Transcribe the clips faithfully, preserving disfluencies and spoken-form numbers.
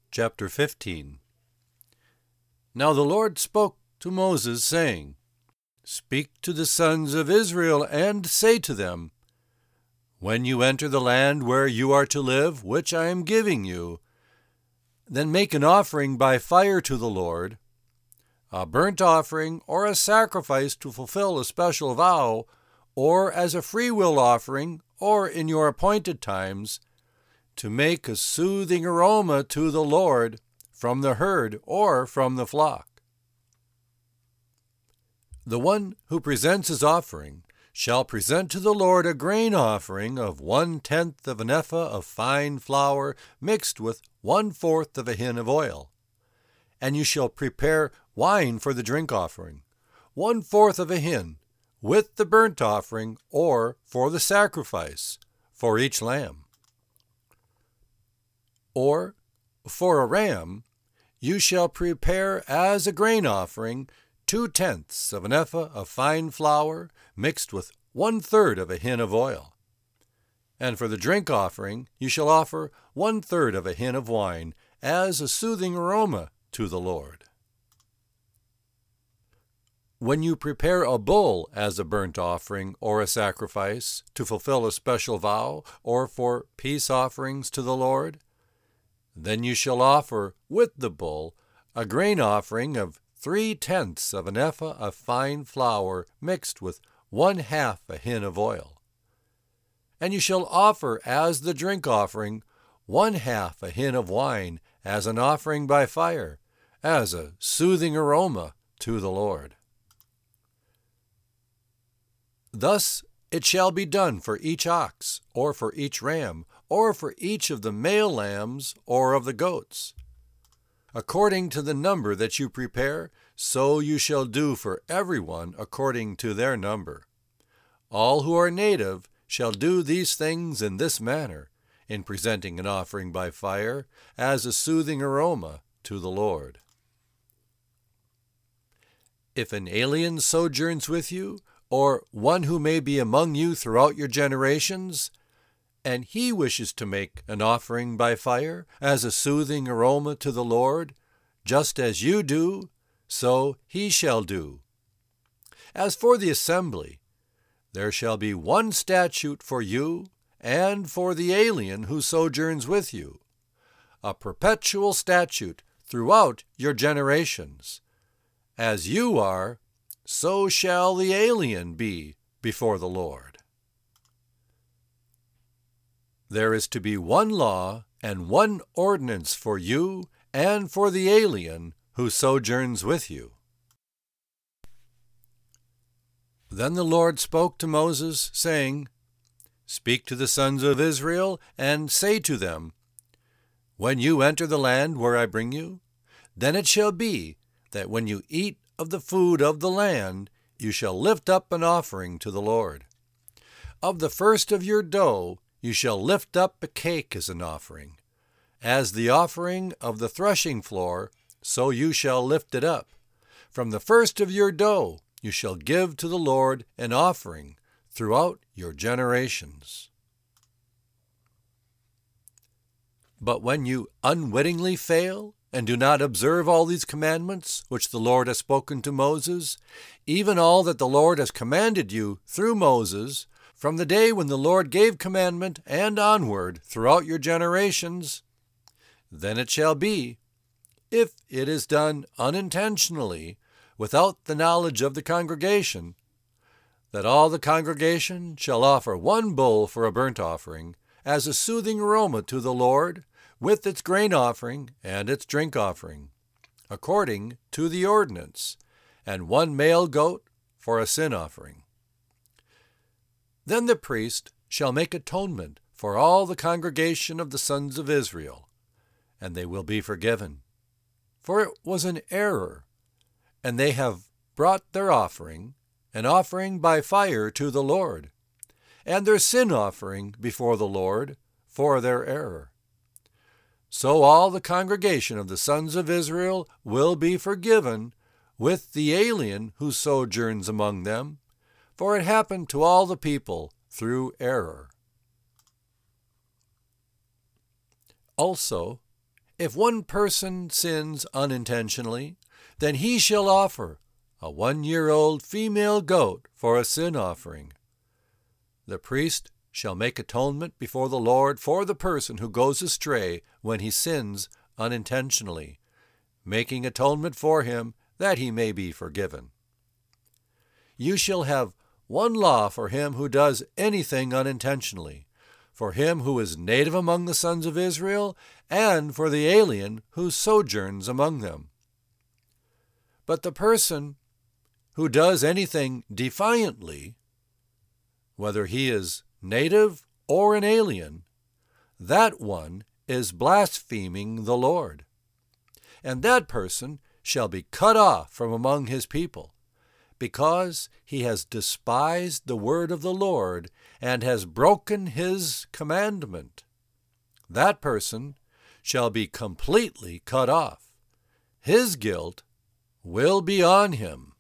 Chapter fifteen. Now the Lord spoke to Moses, saying, Speak to the sons of Israel, and say to them, When you enter the land where you are to live, which I am giving you, then make an offering by fire to the Lord, a burnt offering or a sacrifice to fulfill a special vow, or as a freewill offering, or in your appointed times, to make a soothing aroma to the Lord from the herd or from the flock. The one who presents his offering shall present to the Lord a grain offering of one-tenth of an ephah of fine flour mixed with one-fourth of a hin of oil. And you shall prepare wine for the drink offering, one-fourth of a hin, with the burnt offering or for the sacrifice, for each lamb. Or, for a ram, you shall prepare as a grain offering two-tenths of an ephah of fine flour mixed with one-third of a hin of oil. And for the drink offering you shall offer one-third of a hin of wine as a soothing aroma to the Lord. When you prepare a bull as a burnt offering or a sacrifice to fulfill a special vow or for peace offerings to the Lord, then you shall offer with the bull a grain offering of three-tenths of an ephah of fine flour mixed with one-half a hin of oil. And you shall offer as the drink offering one-half a hin of wine as an offering by fire, as a soothing aroma to the Lord. Thus it shall be done for each ox, or for each ram, or for each of the male lambs or of the goats. According to the number that you prepare, so you shall do for everyone according to their number. All who are native shall do these things in this manner, in presenting an offering by fire, as a soothing aroma to the Lord. If an alien sojourns with you, or one who may be among you throughout your generations, and he wishes to make an offering by fire as a soothing aroma to the Lord, just as you do, so he shall do. As for the assembly, there shall be one statute for you and for the alien who sojourns with you, a perpetual statute throughout your generations. As you are, so shall the alien be before the Lord. There is to be one law and one ordinance for you and for the alien who sojourns with you. Then the Lord spoke to Moses, saying, Speak to the sons of Israel, and say to them, When you enter the land where I bring you, then it shall be that when you eat of the food of the land, you shall lift up an offering to the Lord. Of the first of your dough you shall lift up a cake as an offering. As the offering of the threshing floor, so you shall lift it up. From the first of your dough you shall give to the Lord an offering throughout your generations. But when you unwittingly fail, and do not observe all these commandments which the Lord has spoken to Moses, even all that the Lord has commanded you through Moses, from the day when the Lord gave commandment and onward throughout your generations, then it shall be, if it is done unintentionally, without the knowledge of the congregation, that all the congregation shall offer one bull for a burnt offering, as a soothing aroma to the Lord, with its grain offering and its drink offering, according to the ordinance, and one male goat for a sin offering. Then the priest shall make atonement for all the congregation of the sons of Israel, and they will be forgiven. For it was an error, and they have brought their offering, an offering by fire to the Lord, and their sin offering before the Lord for their error. So all the congregation of the sons of Israel will be forgiven with the alien who sojourns among them, for it happened to all the people through error. Also, If one person sins unintentionally, then he shall offer a one-year-old female goat for a sin offering. The priest shall make atonement before the Lord for the person who goes astray when he sins unintentionally, making atonement for him that he may be forgiven. You shall have one law for him who does anything unintentionally, for him who is native among the sons of Israel, and for the alien who sojourns among them. But the person who does anything defiantly, whether he is native or an alien, that one is blaspheming the Lord. And that person shall be cut off from among his people, because he has despised the word of the Lord and has broken his commandment. That person shall be completely cut off. His guilt will be on him.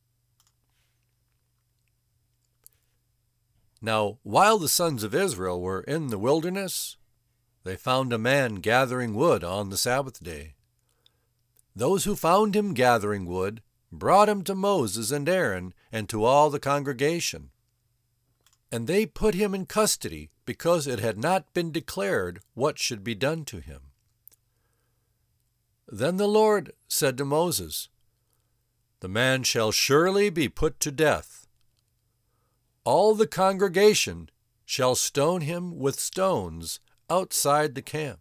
Now, while the sons of Israel were in the wilderness, they found a man gathering wood on the Sabbath day. Those who found him gathering wood brought him to Moses and Aaron and to all the congregation. And they put him in custody because it had not been declared what should be done to him. Then the Lord said to Moses, "The man shall surely be put to death. All the congregation shall stone him with stones outside the camp."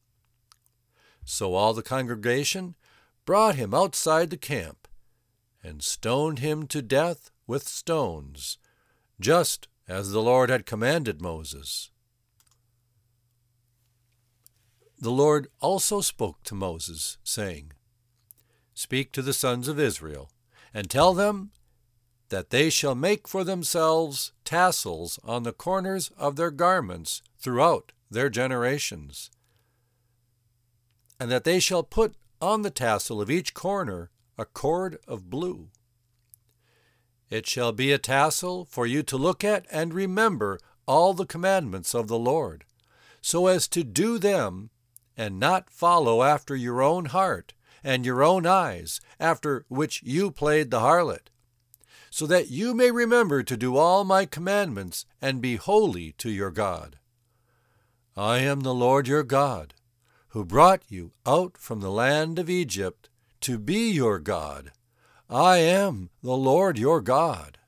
So all the congregation brought him outside the camp and stoned him to death with stones, just as the Lord had commanded Moses. The Lord also spoke to Moses, saying, "Speak to the sons of Israel, and tell them that they shall make for themselves tassels on the corners of their garments throughout their generations, and that they shall put on the tassel of each corner a cord of blue. It shall be a tassel for you to look at and remember all the commandments of the Lord, so as to do them and not follow after your own heart and your own eyes, after which you played the harlot, so that you may remember to do all my commandments and be holy to your God. I am the Lord your God, who brought you out from the land of Egypt to be your God. I am the Lord your God."